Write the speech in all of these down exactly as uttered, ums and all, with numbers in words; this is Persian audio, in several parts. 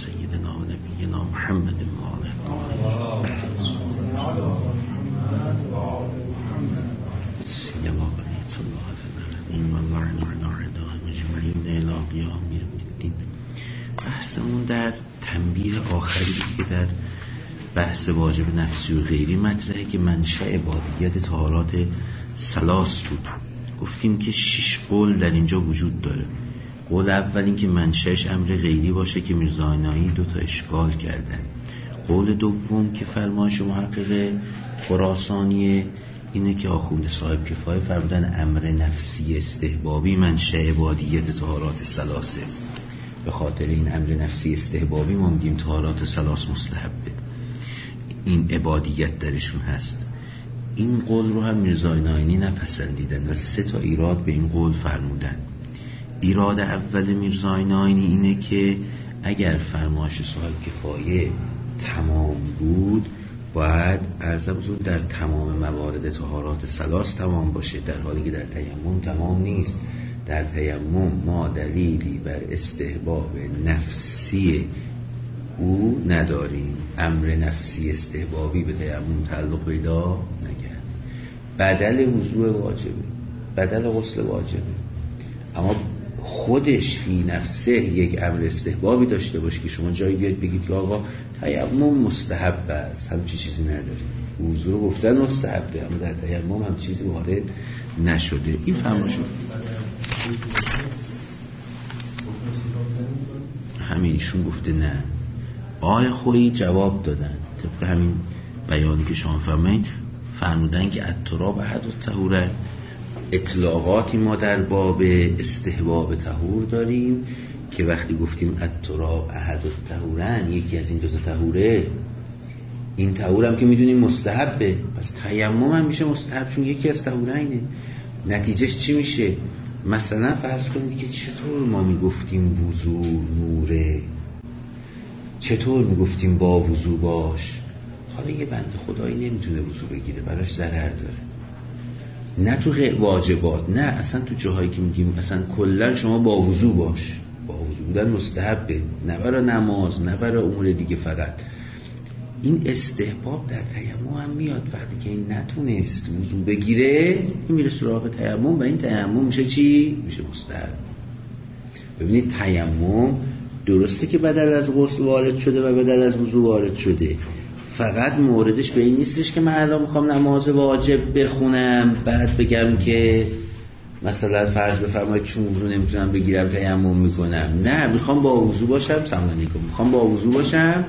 سیدنا و نبینا محمد و آله سیما قلیت الله فنالدین و الله نعنا عداه مجمعین الى قیام یوم الدین. بحثمون در تنبیه آخری که در بحث واجب نفسی و غیری مطرحه که منشأ عبادیت طهارات ثلاث بود. گفتیم که شش قول در اینجا وجود داره. قول اول این که منشأش امر غیری باشه که میرزاینایی دو تا اشکال کردن. قول دوم که فرمایش محقق خراسانی اینه که آخوند صاحب کفایه فرمودن امر نفسی استحبابی منشأ عبادیت طهارات ثلاثه. به خاطر این امر نفسی استحبابی ما میگیم طهارات ثلاث مستحبه، این عبادیت درشون هست. این قول رو هم میرزاینایی نپسندیدن و سه تا ایراد به این قول فرمودن. ایراد اول میرزاینایی اینه که اگر فرمایش صاحب کفایه تمام بود باید عرضم زود در تمام موارد طهارات ثلاث تمام باشه، در حالی که در تیمم تمام نیست. در تیمم ما دلیلی بر استحباب نفسی او نداریم، امر نفسی استحبابی به تیمم تعلق پیدا نکرد. بدل وضوء واجبه، بدل غسل واجبه، اما خودش فی نفسه یک امر استحبابی داشته باشه که شما جایی بیاد بگید که آقا تیمم مستحب است، همچی چیزی نداره. وضوء رو گفتن مستحبه اما در تیمم هم چیزی وارد نشده. این فهم شد. همینشون گفته نه. آقای خویی جواب دادن طبق همین بیانی که شما فرمایید، فرمودن که التراب احد الطهورین. اطلاقاتی ما در باب استحباب طهور داریم که وقتی گفتیم التراب احد الطهورین، یکی از این دو تا طهوره، این طهور هم که میدونیم مستحبه، پس تیمم هم میشه مستحب چون یکی از طهورینه. نتیجهش چی میشه؟ مثلا فرض کنید که چطور ما میگفتیم وضو نوره، چطور میگفتیم با وضو باش. حالا یه بنده خدایی نمیتونه وضو بگیره، براش ضرر داره، نه تو واجبات، نه اصلا تو جاهایی که میگیم اصلا کلا شما با وضو باش. با وضو بودن مستحبه، نه برای نماز نه برای امور دیگه. فقط این استحباب در تیمم هم میاد. وقتی که این نتونست وضو بگیره این میره سراغ تیمم و این تیمم میشه چی؟ میشه مستحب. ببینید تیمم درسته که بدل از غسل وارد شده و بدل از وضو وارد شده، فقط موردش به این نیستش که من الان میخوام نماز واجب بخونم بعد بگم که مثلا فرض بفرمایید چون وضو نمیتونم بگیرم تیمم میکنم. نه، میخوام با وضو باشم، سلام علیکم، میخوام با وضو باشم،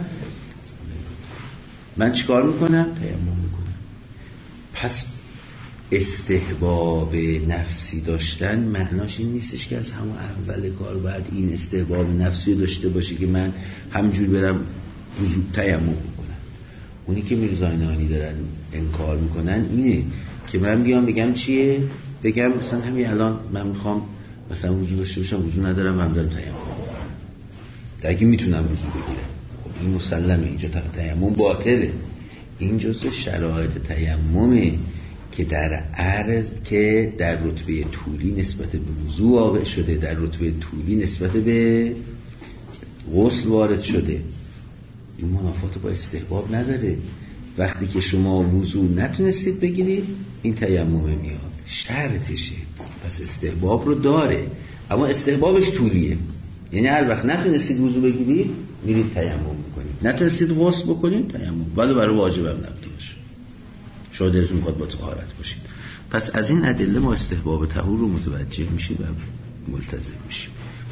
من چیکار میکنم؟ تیمم میکنم. پس استحباب نفسی داشتن معناش این نیستش که از همون اول کار بعد این استحباب نفسی داشته باشه که من همجور برم وضو تیمم میکنم. اونی که میرزاینانی دارن انکار میکنن اینه که من بیام بگم چیه؟ بگم مثلا همین الان من میخوام مثلا وضو داشته باشم، وضو ندارم، من دارم تیمم میکنم. اگه میتونم وضو بگیرم، خب این مسلمه، اینجا تیمم باطله. این جزء شرایط تیممه که در عرض که در رتبه طولی نسبت به وضو واقع شده، در رتبه طولی نسبت به غسل وارد شده. این منافات با استحباب نداره. وقتی که شما وضو نتونستید بگیرید این تیمم میاد، شرطشه. پس استحباب رو داره اما استحبابش طولیه، یعنی هر وقت نتونستید وضو بگیرید میرید تیمم میکنید، نتونستید غسل بکنید تیمم، ولی برای واجب هم نبوده باشه، شما دلتون میخواد با طهارت باشید. پس از این ادله ما استحباب طهور رو متوجه میشیم و ملتزم میشیم.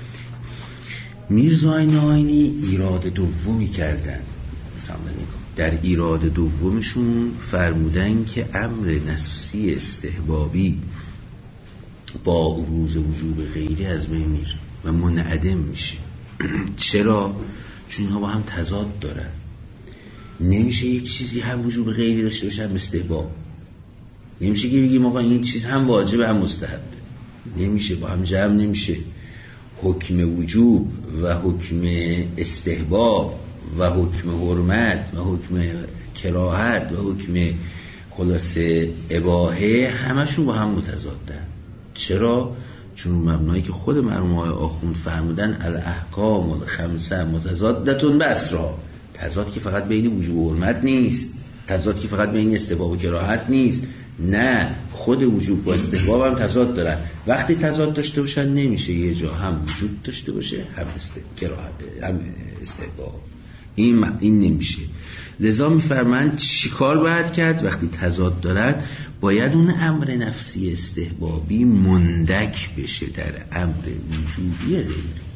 میرزاینانی ایراد دومی کردن، سلام علیکم. در ایراد دومشون فرمودن که امر نفسی استحبابی با عروض وجوب غیری از بین میره و منعدم میشه. چرا؟ چون اینها با هم تضاد دارن. نمیشه یک چیزی هم وجوب غیری داشته باشه هم استحباب. نمیشه که بگیم آقا این چیز هم واجب هم مستحب، نمیشه، با هم جمع نمیشه. حکم وجوب و حکم استحباب و حکم حرمت و حکم کراهت و حکم خلاصه اباحه همشون با هم متضادن. چرا؟ چون مبنایی که خود مرحوم آقای آخوند فرمودن الاحکام الخمسه متضادتون بسرا، تضاد که فقط بین وجوب و حرمت نیست، تضاد که فقط بین استحباب و کراهت نیست، نه خود وجوب و استحباب هم تضاد دارن. وقتی تضاد داشته باشن نمیشه یه جا هم وجود داشته باشه هم کراهت هم استحباب، این این نمیشه. لذا میفرمایند چیکار باید کرد وقتی تضاد دارد؟ باید اون امر نفسی استحبابی مندک بشه در امر وجوبی غیری.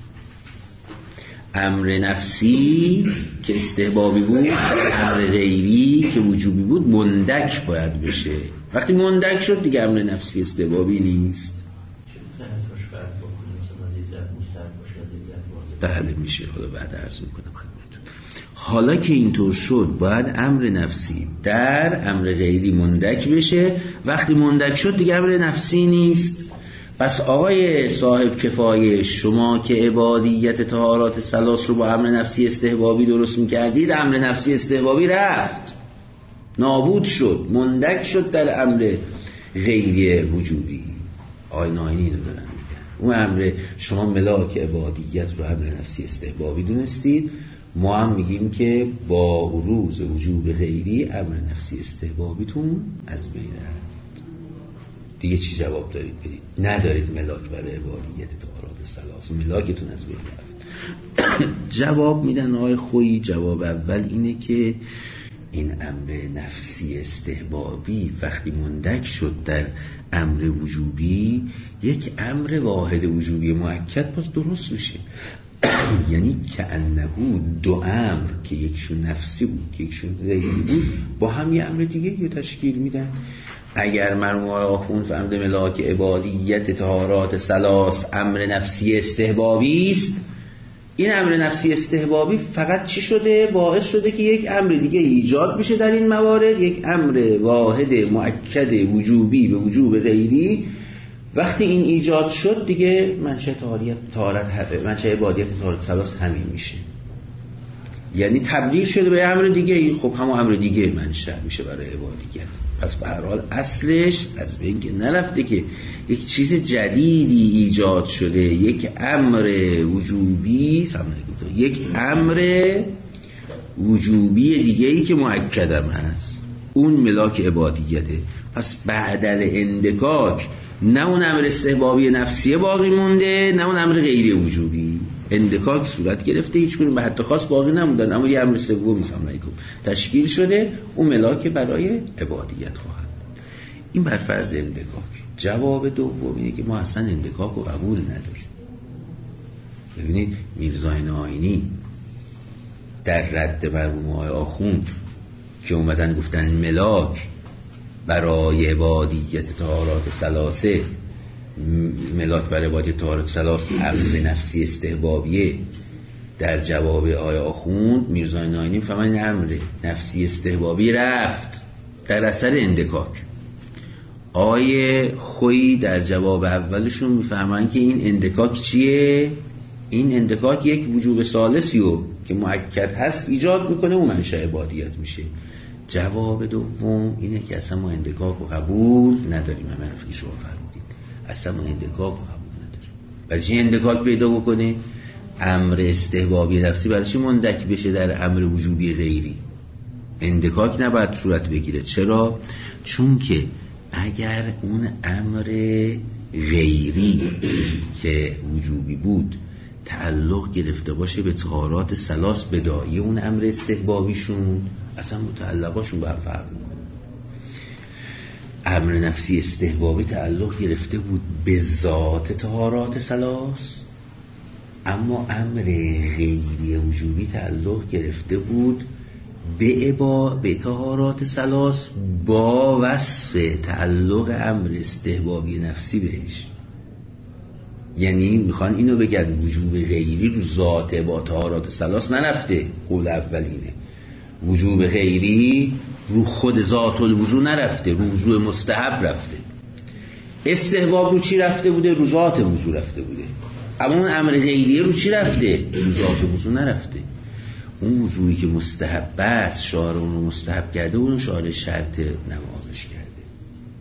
امر نفسی که استحبابی بود، امر غیری که وجوبی بود مندک باید بشه. وقتی مندک شد دیگه امر نفسی استحبابی نیست. بله میشه، خدا بعد عرض میکنم خدمتتون. حالا که اینطور شد باید امر نفسی در امر غیری مندک بشه. وقتی مندک شد دیگه امر نفسی نیست. پس آقای صاحب کفایه، شما که عبادیت طهارات ثلاث رو با امر نفسی استحبابی درست میکردید، امر نفسی استحبابی رفت، نابود شد، مندک شد در امر غیری وجودی. آقای ناینی اینو دارن میگن. اون امر شما ملاک عبادیت رو امر نفسی استحبابی دونستید، ما هم میگیم که با بروز وجوب غیری امر نفسی استحبابیتون از بین رفت. دیگه چی جواب دارید بدید؟ ندارید ملاک برای عبادیت طهارات ثلاث، ملاکتون از بین رفت. جواب میدن آقای خویی. جواب اول اینه که این امر نفسی استحبابی وقتی مندک شد در امر وجوبی، یک امر واحد وجوبی مؤکد پس درست میشه. یعنی که انه دو امر که یکشون نفسی بود یکشون غیری بود با هم یه امر دیگه رو تشکیل میدن. اگر مرحوم آخوند فرموده ملاک عبادیت طهارات ثلاث امر نفسی استحبابی است، این امر نفسی استحبابی فقط چی شده؟ باعث شده که یک امر دیگه ایجاد بشه در این موارد، یک امر واحد مؤکد وجوبی به وجوب غیری. وقتی این ایجاد شد دیگه منشأ طهارت منشأ عبادیت طهارات ثلاث همین میشه، یعنی تبدیل شده به امر دیگه. خب همون امر دیگه منشأ میشه برای عبادیت. پس به هر حال اصلش از بین که نرفته که یک چیز جدیدی ایجاد شده، یک امر وجوبی، یک امر وجوبی دیگه‌ای که مؤکدم هست، اون ملاک عبادیته. پس بعدل اندکاک نه اون امر استحبابی نفسیه باقی مونده، نه اون امر غیری وجوبی. اندکاک صورت گرفته، هیچ کنون به حد خاص باقی نموندن، اما یه امر سومی تشکیل شده، اون ملاک برای عبادیت خواهد. این بر فرض اندکاک. جواب دوم اینه که ما اصلا اندکاک رو قبول نداریم. ببینید میرزا ناینی در رد مرحوم آقای آخوند که اومدن گفتن ملاک برای عبادیت طهارات ثلاثه، ملاک برای عبادیت طهارات ثلاثه امر نفسی استحبابیه، در جواب آقای آخوند میرزا ناینی فهمن امر نفسی استحبابی رفت در اثر اندکاک. آقای خویی در جواب اولشون میفهمن که این اندکاک چیه؟ این اندکاک یک وجوب ثالثیو که مؤکد هست ایجاد میکنه، اون منشأ عبادیت میشه. جواب دوم اینه که اصلا ما اندکاک رو قبول نداریم. همه حرفی شما فرمودید، اصلا ما اندکاک رو قبول نداریم. برای چی اندکاک پیدا بکنه؟ امر استحبابی نفسی برای چی مندک بشه در امر وجوبی غیری؟ اندکاک نباید صورت بگیره. چرا؟ چون که اگر اون امر غیری که وجوبی بود تعلق گرفته باشه به طهارات ثلاث بدایی اون امر استحبابیشون، اصلا متعلقاشون به هم فرق میکنه. امر نفسی استحبابی تعلق گرفته بود به ذات طهارات ثلاث، اما امر غیری وجوبی تعلق گرفته بود به عبا به طهارات ثلاث با وصف تعلق امر استحبابی نفسی بهش. یعنی میخوان اینو بگن وجوب غیری رو ذات با طهارات ثلاث نرفته، قول اولینه. وجوب غیری رو خود ذات الوضو نرفته، رو وضو مستحب رفته. استحباب رو چی رفته بوده؟ رو ذات وضو رفته بوده. اما اون امر غیری رو چی رفته؟ رو ذات وضو نرفته. اون وضویی که مستحب است، شارع اون رو مستحب کرده، اون شارع شرط نمازش کرده.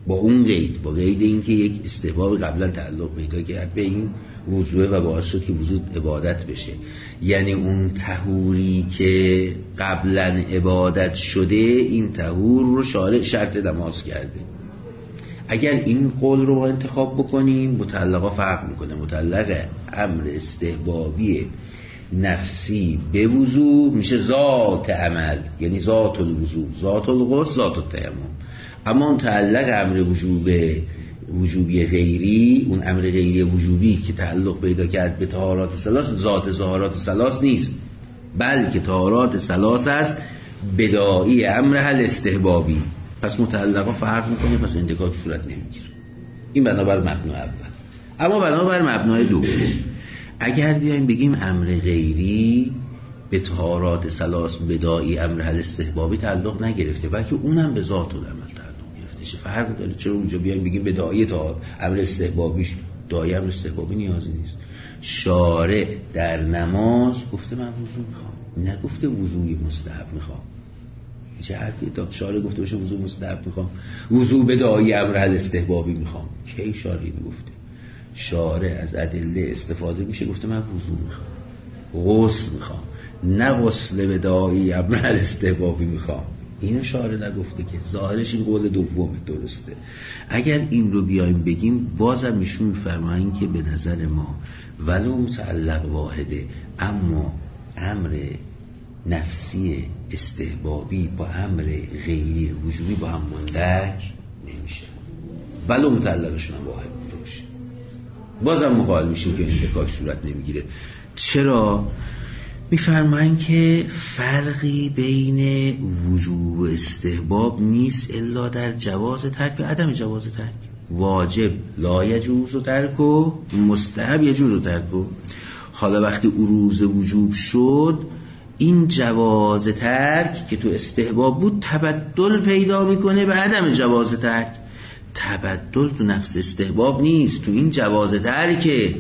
با اون قید، با قید این که یک استحباب قبلا تعلق پیدا کرد به این وضوء و باعث شد که وضوء عبادت بشه. یعنی اون طهوری که قبلا عبادت شده این طهور رو شارع شرط نماز کرده. اگر این قول رو انتخاب بکنیم متعلقا فرق میکنه. متعلق امر استحبابی نفسی به وضوء میشه ذات عمل، یعنی ذات الوضوء، ذات الغسل، ذات التیمم. اما متعلق امر وجوب وجوبی غیری، اون امر غیری وجوبی که تعلق پیدا کرد به طهارات ثلاث، ذات طهارات ثلاث نیست، بلکه طهارات ثلاث است بداعی امر حل استحبابی. پس متعلقا فرق میکنه، پس اندکاک صورت نمیگیره. این بنابر مبنا اول. اما بنابر مبنای دوم، اگر بیایم بگیم امر غیری به طهارات ثلاث بداعی امر حل استحبابی تعلق نگرفته، بلکه اونم به ذات العمل تعلق گرفته، چه فرقی داره؟ چرا اونجا بیایم بگیم بداعی تا امر استحبابیش داعی امر استحبابی نیازی نیست؟ شارع در نماز گفته من وضو میخوام، نگفته وضوی مستحب میخوام. چه حرفی تا شارع گفته باشه وضو مستحب میخوام، وضو بداعی امر حل استحبابی میخوام؟ کی شارع گفته؟ شارع از ادله استفاده میشه گفته من وضو میخوام، غسل میخوام، نه غسل بداعی امر حل استحبابی میخوام. اینو شارع نگفته که. ظاهرش این قول دومه، درسته. اگر این رو بیایم بگیم بازم ایشون میفرمایین که به نظر ما ولو متعلق واحده، اما امر نفسی استحبابی با امر غیری وجوبی با هم مندرج نمیشه، ولو متعلقشون هم واحد باشه. بازم مقابل میشیم که این دکاک صورت نمیگیره. چرا؟ میفرمایند که فرقی بین وجوب و استحباب نیست الا در جواز ترک و عدم جواز ترک. واجب لا یجوز و ترک و مستحب یجوز و ترک. حالا وقتی عروض وجوب شد، این جواز ترک که تو استحباب بود تبدل پیدا میکنه به عدم جواز ترک. تبدل تو نفس استحباب نیست، تو این جواز ترک.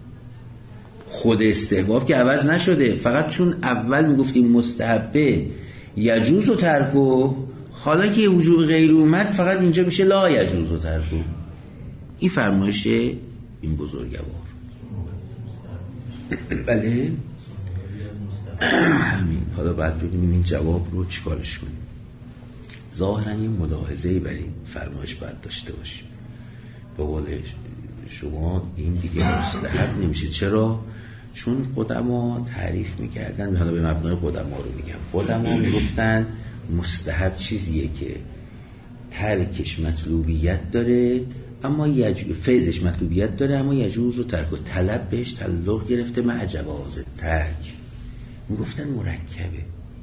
خود استحباب که عوض نشده، فقط چون اول میگفتیم مستحبه یجوز و ترکو، حالا که وجوب غیر اومد فقط اینجا میشه لا یجوز و ترکو. این فرمایش این بزرگوار. بله همین. حالا بعد ببینیم این جواب رو چیکارش کنیم. ظاهرا این ملاحظه‌ای بر این فرمایش باید داشته باشیم. به قول شما این دیگه مستحب نمیشه. چرا؟ چون قدما تعریف میکردن، حالا به مبنای قدما رو میگم، قدما میگفتن مستحب چیزیه که ترکش مطلوبیت داره اما یج... فعلش مطلوبیت داره اما یجوز و ترک و طلب بهش تعلق گرفته مع جواز ترک. میگفتن مرکبه.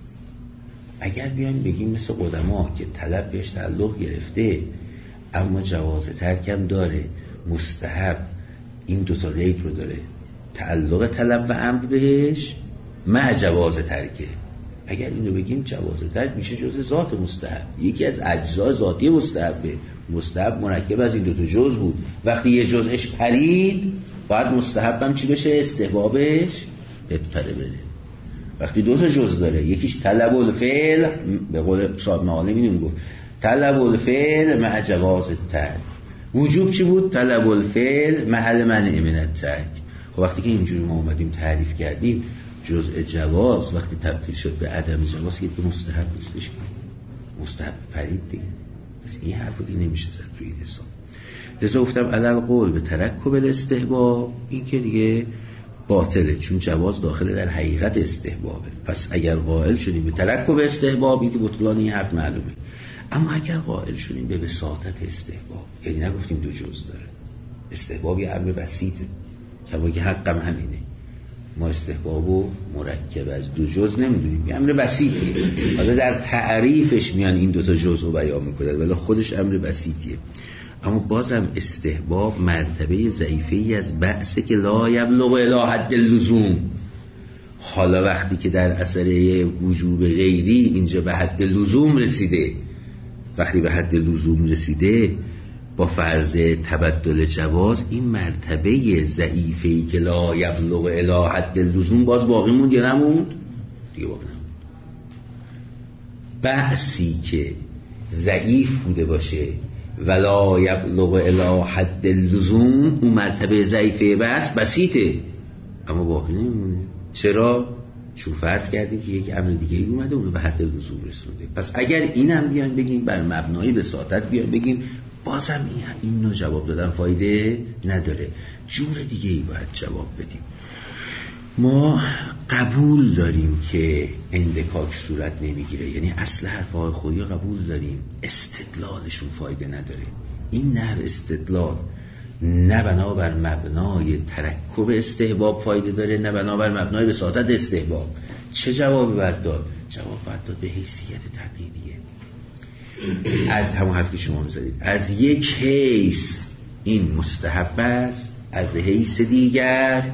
اگر بیایم بگیم مثل قدما که طلب بهش تعلق گرفته اما جواز ترک هم داره، مستحب این دوتا قید رو داره، تعلق طلب و امر بهش مع جواز ترکه. اگر اینو بگیم جواز ترک میشه جزء ذات مستحب، یکی از اجزای ذاتی مستحبه. مستحب مرکب از این دوتا جزء بود، وقتی یه جزءش پرید باید مستحب هم چی بشه؟ استحبابش بپره بره. وقتی دوتا جزء داره، یکیش طلب الفعل، به قول صاحب معالم اینو میگفت طلب الفعل مع جواز ترک. وجوب چی بود؟ طلب الفعل محل منع من الترک. خب وقتی که اینجوری ما اومدیم تعریف کردیم جزء جواز وقتی تبدیل شد به عدم جواز که به مستحب نیستش، مستحب پرید دیگه. پس این حرفو که نمیشه زد توی این حساب. لذا گفتم علل قول به ترکب الاستحباب، این که دیگه باطله، چون جواز داخل در حقیقت استحبابه. پس اگر قائل شدیم به ترکب استحباب، این بطلان این حرف معلومه. اما اگر قائل شدیم به وساطت استحباب، یعنی نگفتیم دو جز داره، استحباب یه امر بسیطه که باید حقم همینه، ما استحبابو مرکب از دو جز نمیدونیم، یه امر بسیطیه. حالا در تعریفش میان این دوتا جز رو بیان میکنن ولی خودش امر بسیطیه. اما بازم استحباب مرتبه ضعیفه‌ای از بأسه که لا یبلغ الی حد اللزوم. حالا وقتی که در اثر وجوب غیری اینجا به حد لزوم رسیده، وقتی به حد لزوم رسیده با فرض تبدل جواز، این مرتبه ضعیفه‌ای که لا یبلغ الی حد اللزوم باز باقی موند یا نموند؟ دیگه باقی نموند. بأسی که ضعیف بوده باشه ولا یبلغ الی حد اللزوم، اون مرتبه ضعیفه بس بسیطه اما باقی نمیمونه. چرا؟ چون فرض کردیم که یک امر دیگه ای اومده اونو به حد لزوم رسونده. پس اگر اینم بیان بگیم بر مبنای بساطت بیان بگیم، بازم این این نوع جواب دادن فایده نداره، جور دیگه ای باید جواب بدیم. ما قبول داریم که اندکاک صورت نمیگیره، یعنی اصل حرفهای خویی قبول داریم، استدلالشون فایده نداره. این نحو استدلال نه بنابر مبنای ترکب استحباب فایده داره، نه بنابر مبنای بساطت استحباب. چه جوابی باید داد؟ جواب باید داد به حیثیت تقلیدیه. از همون حرفی شما می‌زدید، از یک حیث این مستحب است، از حیث دیگر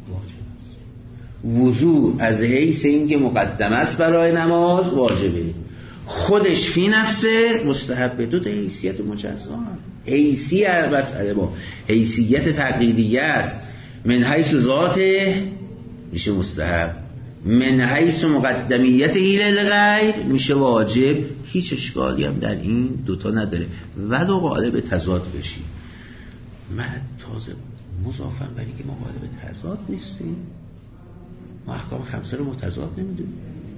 وضوء از حیث این که مقدم است برای نماز واجبه، خودش فی نفسه مستحبه. دو تا حیثیت مجزا، حیثیت مسئله ما حیثیت تقلیدیه است. من حیث ذاته میشه مستحب، من حیث مقدمیت للغیر میشه واجب. هیچ اشکالی هم در این دوتا نداره، ولو قالب تضاد بشی. من تازه مضافم ولی که ما قالب تضاد نیستیم، ما احکام خمسه رو متضاد نمیدونیم.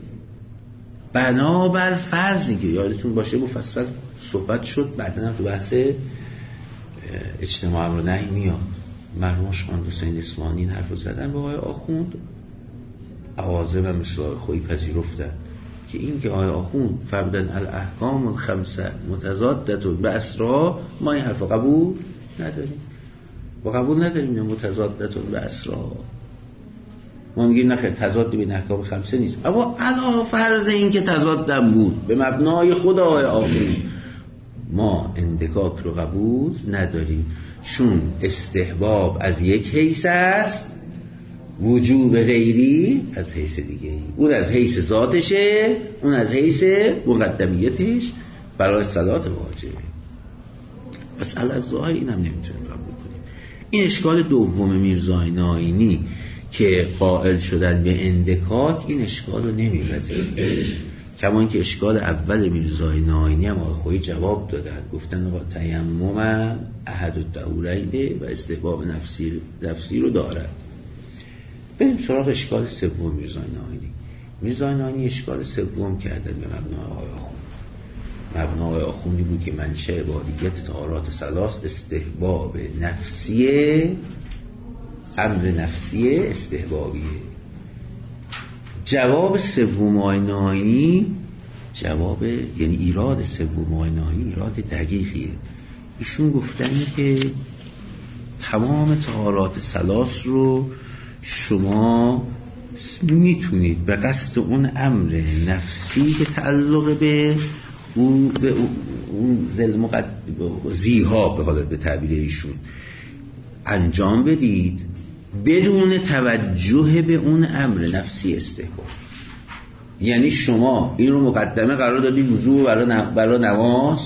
بنابر فرضی که یادتون باشه مفصل صحبت شد، بعدن هم تو بحث اجتماع امر و نهی میاد. مرحوم شماند حسین اصفهانی این حرف رو زدن به آقای آخوند، اوازه و مثل خویی پذیرفتن که این که آقای آخوند فرمودن الاحکام الخمسه متضادتون به اسرا، ما این حرف رو قبول نداریم و قبول نداریم این متضادتون به اسرا. ما میگیم نخیر تضاد بین احکام خمسه نیست، اما علا فرض این که تضادم بود به مبنای خود آقای آخوند، ما اندکاک رو قبول نداریم، چون استحباب از یک حیث است، وجوب غیری از حیث دیگه ای. اون از حیث ذاتشه، اون از حیث مقدمیتش برای صلات واجبه. پس علی ظاهر این هم نمیتونیم قبول کنیم. این اشکال دوم میرزای ناینی که قائل شدن به اندکاک، این اشکال رو نمی‌پذیره. کما اینکه اشکال اول میرزای ناینی هم آقای خویی جواب دادن، گفتن آقا تیمم احد الطهورین و استحباب نفسی نفسی رو دارد. بریم سراغ اشکال سوم میرزای ناینی. میرزای ناینی اشکال سوم کردن به مبنای آقای آخوند. مبنای آقای آخوندی بود که منشأ عبادیت طهارات ثلاث استحباب نفسیه، امر نفسیه استحبابیه. جواب سوم آقای ناینی، جواب یعنی ایراد سوم آقای ناینی ایراد دقیقیه. ایشون گفتن که تمام طهارات ثلاث رو شما میتونید به قصد اون امر نفسی که تعلق به اون به اون ذل مقد زیها به حالت به تعبیر ایشون انجام بدید بدون توجه به اون امر نفسی استحباب. یعنی شما این رو مقدمه قرار دادید وضو برای برای نماز.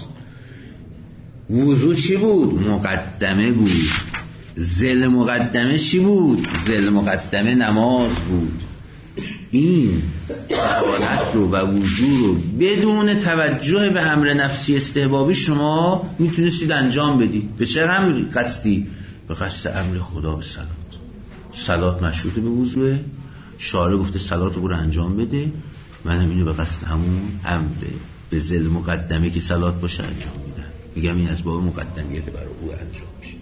وضو چی بود؟ مقدمه بود. ذل مقدمه چی بود؟ ذل مقدمه نماز بود. این حالت رو و وضو رو بدون توجه به امر نفسی استحبابی شما میتونستید انجام بدید. به چه امری قصدی؟ به قصد امر خدا به صلات. صلات مشروط به وضوء، شارع گفته صلات رو برو انجام بده، منم اینو به قصد همون امر به ذل مقدمه که صلات باشه انجام میدم. میگم این از باب مقدمیت برای او انجام میشه.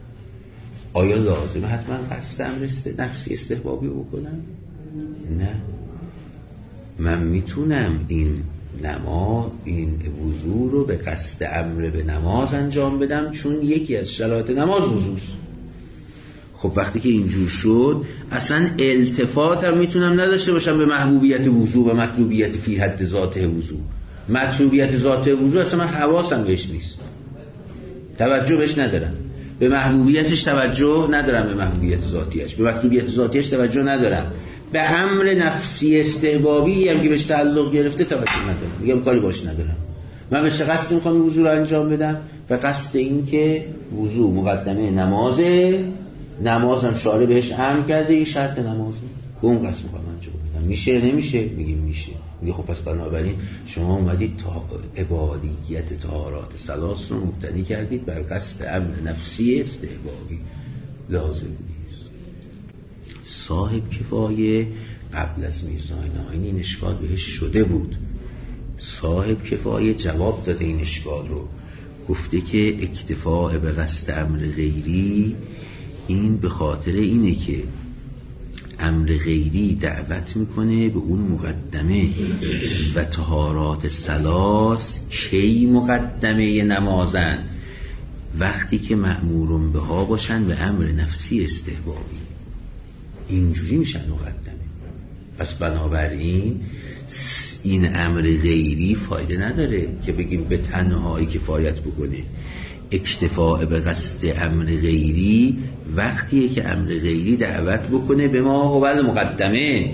آیا لازمه حتما قصد امر نفسی استحبابی بکنم؟ نه، من میتونم این نماز این وضو رو به قصد امر به نماز انجام بدم، چون یکی از شرایط نماز وضوست. خب وقتی که اینجور شد اصلا التفات هم میتونم نداشته باشم به محبوبیت وضو و مطلوبیت فی حد ذاته وضو. مطلوبیت ذاته وضو اصلا من حواسم بهش نیست، توجه بهش ندارم. به محبوبیتش توجه ندارم، به محبوبیت ذاتیش، به مطلوبیت ذاتیش توجه ندارم. به امر نفسی استحبابی هم که بهش تعلق گرفته توجه ندارم، میگم کاری باش ندارم. من به چه قصد میخوام وضو رو انجام بدم؟ به قصد این که وضو مقدمه نمازه، نمازم شارع بهش امر کرده، این شرط نمازه، به اون قصد میخوام انجام بدم. میشه نمیشه؟ میگیم میشه. میگه خب پس بنابراین شما اومدید تا عبادیت طهارات ثلاث رو مبتنی کردید بر قصد امر نفسی استحبابی. لازم نیست. صاحب کفایه قبل از میرزا ناینی این اشکال بهش شده بود. صاحب کفایه جواب داده این اشکال رو، گفته که اکتفاء به قصد امر غیری این به خاطر اینه که امر غیری دعوت میکنه به اون مقدمه و طهارات ثلاث کی مقدمه نمازن؟ وقتی که مأمورون به ها باشن به امر نفسی استحبابی، اینجوری میشن مقدمه. پس بنابراین این امر غیری فایده نداره که بگیم به تنهایی کفایت بکنه. اکتفاء به قصد امر غیری وقتیه که امر غیری دعوت بکنه به ما هو المقدمه.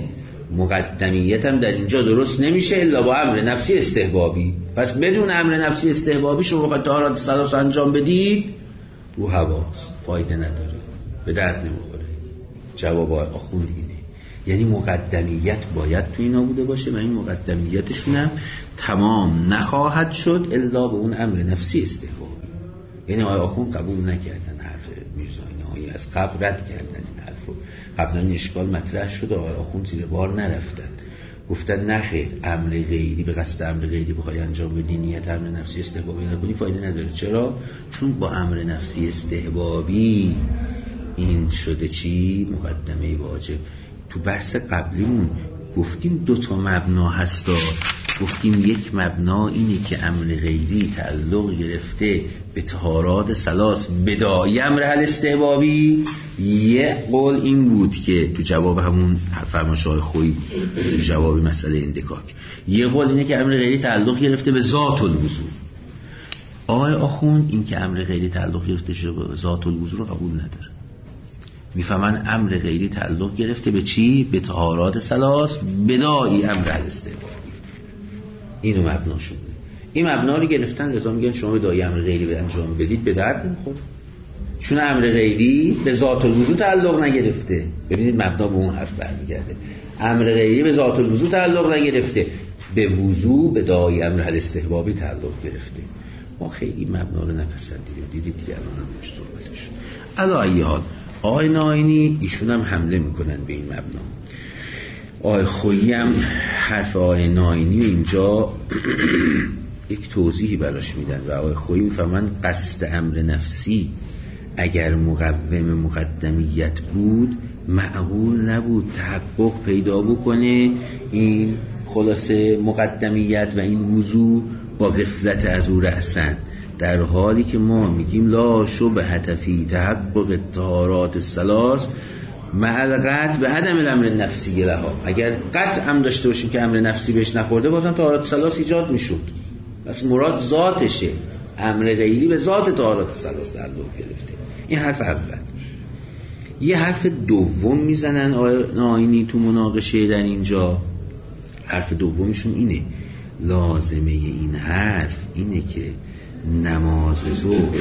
مقدمیت هم در اینجا درست نمیشه الا با امر نفسی استحبابی. پس بدون امر نفسی استحبابی شما بخواید طهارات ثلاث انجام بدید رو هواست، فایده نداره، به درد نمیخوره. جواب آخوند اینه. یعنی مقدمیت باید تو اینا بوده باشه و این مقدمیتشون هم تمام نخواهد شد الا به اون امر نفسی استحبابی. یعنی آقای آخوند قبول نکردن حرف میرزا ناینی، از قبل رد کردن این حرف رو. قبلا این اشکال مطرح شد، آقای آخوند زیر بار نرفتن، گفتن نخیر، امر غیری به قصد امر غیری بخوای انجام بدی نیت امر نفسی استحبابی نکنی فایده نداره. چرا؟ چون با امر نفسی استحبابی این شده چی؟ مقدمه واجب. تو بحث قبلیمون گفتیم دو تا مبنا هستا. گفتیم یک مبنا اینه که امر غیری تعلق گرفته به طهارات ثلاث بدای امر الاستحبابی. یه قول این بود که تو جواب همون فرمایش‌های خویی تو جواب مسئله اندکاک، یه قول اینه که امر غیری تعلق گرفته به ذات الوضو. آقای آخوند این که امر غیری تعلق گرفته به ذات الوضو رو قبول نداره. میفهمن امر غیری تعلق گرفته به چی؟ به طهارات ثلاث بدای امر الاستحبابی. اینو مبنا شده. این مبنا رو گرفتن لذا میگن شما بدای امر غیری به انجام بدید به درد نمیخوره، چون امر غیری به ذات الوضو تعلق نگرفته. ببینید مبنا به اون حرف برمیگرده. امر غیری به ذات الوضو تعلق نگرفته، به وضو به دای امر الاستحبابی تعلق گرفته. ما خیلی مبنا رو نپسندیدیم، دیدید دیگه الان هم روش صحبتش. علی ای حال آقای ناینی ایشون هم حمله میکنن به این مبنا. آقای خویی هم حرف آقای ناینی اینجا یک توضیحی براش میدن و آقای خویی میفهمن قصد امر نفسی اگر مقوم مقدمیت بود معقول نبود تحقق پیدا بکنه این خلاصه مقدمیت و این وضوع با غفلت از او رأسن، در حالی که ما میگیم لا شبهة فی تحقق طهارات الثلاث مع القطع به عدم الامر نفسی لها. اگر قطع هم داشته باشیم که امر نفسی بهش نخورده بازم طهارات ثلاث ایجاد میشد. پس مراد ذاتشه، امر غیری به ذات طهارات ثلاث تعلق گرفته. این حرف اول. یه حرف دوم میزنن آقای ناینی تو مناقشه در اینجا. حرف دومشون اینه، لازمه این حرف اینه که نماز ظهر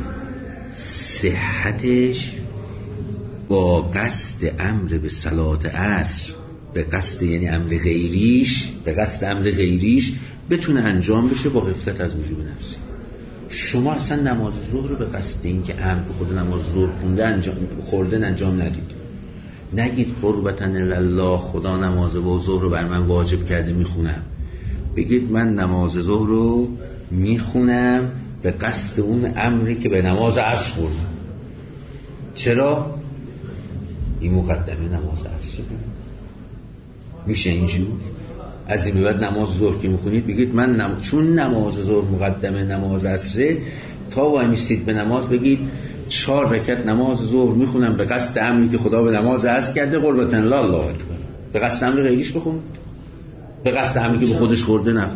صحتش با قصد امر به صلات عصر، به قصد یعنی امر غیریش، به قصد امر غیریش بتونه انجام بشه با غفلت از وجوب نفسی. شما اصلا نماز ظهر رو به قصد این که امر به خود نماز ظهر خونده انجام خوردن انجام ندید. نگید قربتاً الله خدا نماز با ظهر رو بر من واجب کرده میخونم. بگید من نماز ظهر رو میخونم به قصد اون امری که به نماز عصر خوردم. چرا؟ این مقدمه نماز عصر میشه اینجور. از این بعد نماز ظهر که میخونید بگید من نم... چون نماز ظهر مقدمه نماز عصره، تا وای میستید به نماز بگید چهار رکعت نماز ظهر میخونم به قصد امری که خدا به نماز عصر کرده قربتاً الله الله اکبر. به قصد امر غیریش بخون، به قصد امری که به خودش خورده نه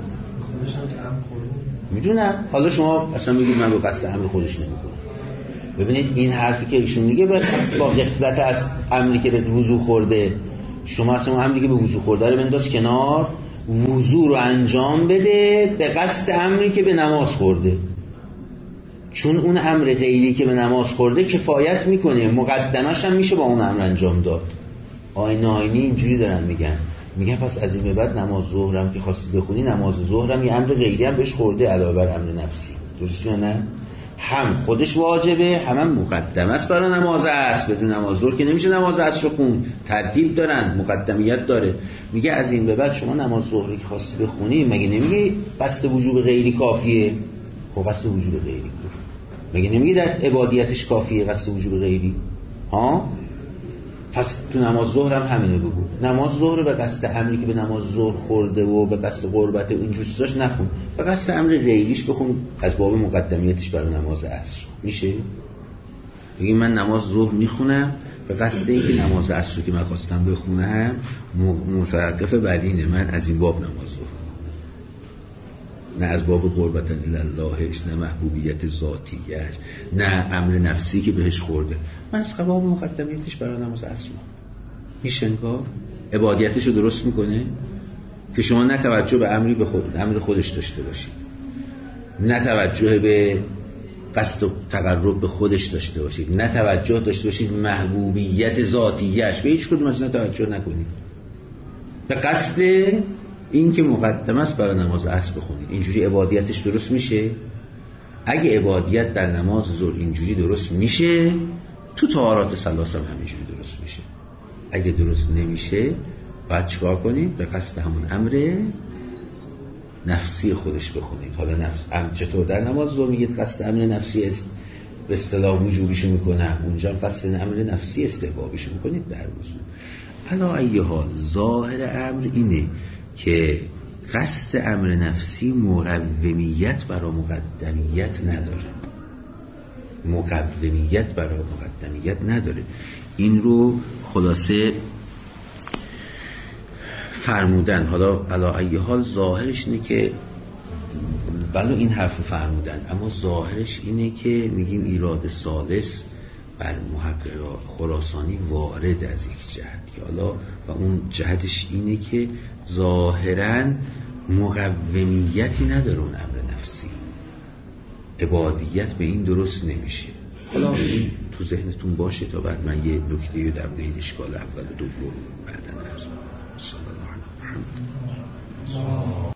میدونم. حالا شما اصلا میگید من به قصد امر خودش نمیخونم. ببینید این حرفی که ایشون میگه به قصد با غفلت از امری که به وضو خورده، شما اصلا امری که به وضو خورده رو بنداز کنار، وضو رو انجام بده به قصد امری که به نماز خورده، چون اون امر غیری که به نماز خورده کفایت میکنه، مقدمش هم میشه با اون امر انجام داد. آقای ناینی اینجوری دارن میگن میگن پس از این به بعد نماز ظهرم که خواستی بخونی، نماز ظهرم یه امر غیری هم بهش خورده علاوه بر امر نفسی. درسته یا نه؟ هم خودش واجبه، هم, هم مقدم است برای نماز عصر. بدون نماز ظهر که نمیشه نماز عصر رو خون، ترتیب دارن، مقدمیت داره. میگه از این به بعد شما نماز ظهری که خواستی بخونی، مگه نمیگی قصد وجوب غیری کافیه؟ خب قصد وجوب غیری بود. مگه نمیگی در عبادیتش کافیه قصد وجوب غیری؟ ها؟ پس تو نماز ظهر هم همینو بگو. نماز ظهر به قصد امری که به نماز ظهر خورده و به قصد قربت و اینجور چیزاش نخون، به قصد امر غیریش بخون از باب مقدمیتش برای نماز عصر. میشه؟ بگی من نماز ظهر میخونم به قصد اینکه نماز عصر که من خواستم بخونم متوقف بر اینه، من از این باب نماز ظهر، نه از باب قربت اللهش، نه محبوبیت ذاتیش، نه امر نفسی که بهش خورده، من از باب مقدمیتش برای نماز عصر. میشه انگار عبادیتش رو درست میکنه که شما نه توجه به امری به خود امر خودش داشته باشید، نه توجه به قصد و تقرب به خودش داشته باشید، نه توجه داشته باشید محبوبیت ذاتیش، به هیچ کدوم از اینا توجه نکنید، به قصد این که مقدم است برای نماز عصر بخونید. اینجوری عبادیتش درست میشه؟ اگه عبادیت در نماز ظهر اینجوری درست میشه، تو طهارات ثلاث هم همینجوری درست میشه. اگه درست نمیشه باید چیکار کنید؟ به قصد همون امر نفسی خودش بخونید. حالا نفس ام چطور در نماز ظهر میگید قصد امر نفسی است به اصطلاح وجوبیشو میکنم، اونجا قصد امر نفسی استحبابیشو میکنید در وضو. علا ای حال ظاهر امر اینه که قصد امر نفسی مقومیت برای مقدمیت نداره، مقومیت برای مقدمیت نداره. این رو خلاصه فرمودن. حالا علا ای حال ظاهرش اینه که بله این حرف فرمودن، اما ظاهرش اینه که میگیم ایراد ثالث بر محقق خراسانی وارد از یک جهت که حالا و اون جهتش اینه که ظاهراً مقومیتی نداره اون امر نفسی، عبادیت به این درست نمیشه. حالا این تو ذهنتون باشه تا بعد من یه نکته در مورد این اشکال اول و دوم بعداً عرض می‌کنم. صلی الله علیه و محمد.